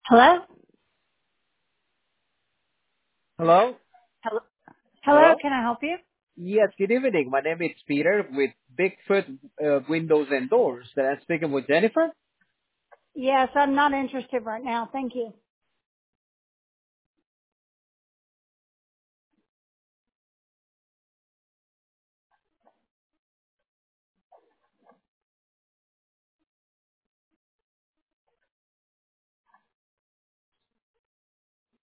Hello? Hello? Hello? Hello, Hello? can I help you? Yes, good evening. My name is Peter with Bigfoot Windows and Doors. That I'm speaking with Jennifer. Yes, I'm not interested right now. Thank you.